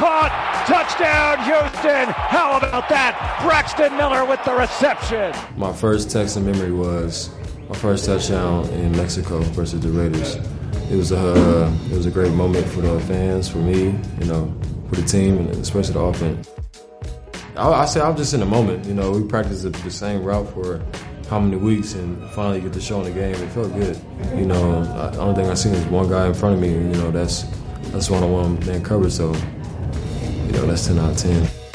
caught. Touchdown, Houston. How about that? Braxton Miller with the reception. My first Texan memory was my first touchdown in Mexico versus the Raiders. It was a great moment for the fans, for me, for the team, and especially the offense. I say I'm just in the moment. We practiced the same route for how many weeks, and finally get to show in the game. It felt good. The only thing I seen is one guy in front of me, and that's one-on-one man coverage. So, that's 10 out of 10.